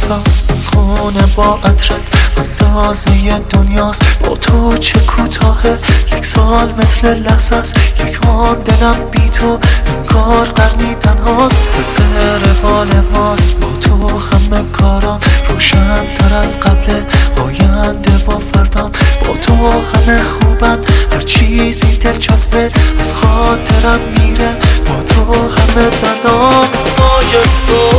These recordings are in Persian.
بساز خونه با عطرت اندازه دنیاست. با تو چه کوتاهه یک سال مثل لحظه است. یک آن دلم بی تو انگار قرنی تنهاست. حق روال ماست با تو همه کارام روشن تر از قبل آینده و فردام. با تو همه خوبن هر چیزی دلچسبه از خاطرم میره. با تو همه دردام باجستو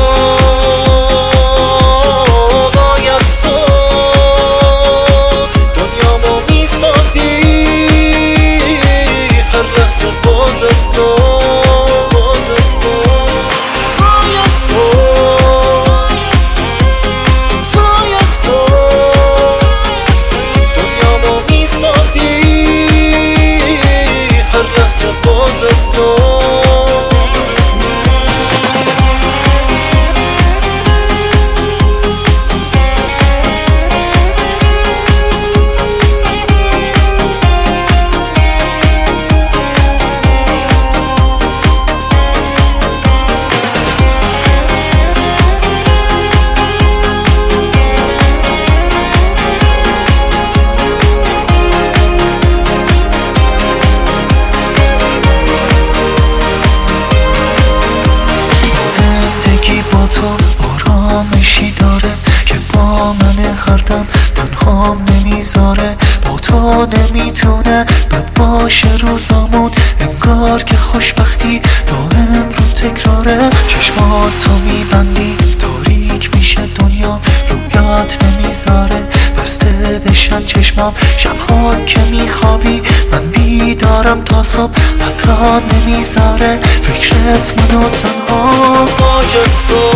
تو آرامشی داره که با من هر دم تنهام نمیذاره. با تو نمیتونه بد باشه روزامون انگار که خوشبختی دائم رو تکراره. چشمات تو میبندی تاریک میشه دنیا رویات نمیذاره بسته بشن چشمام. شبها که میخوابی من بیدارم تا صبح حتی نمیذاره فکرت منو تنها باجستو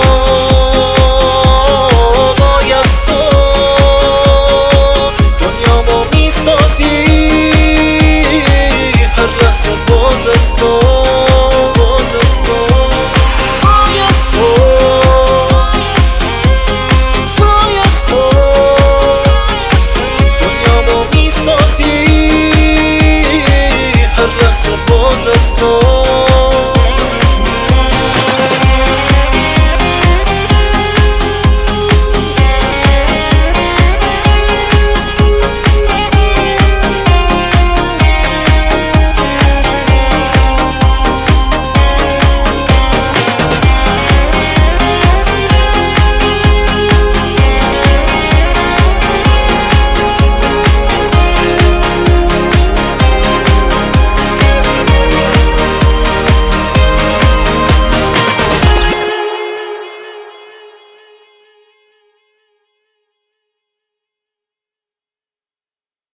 دنیامو میسازی هر لحظه بازستو دنیامو میسازی هر لحظه بازستو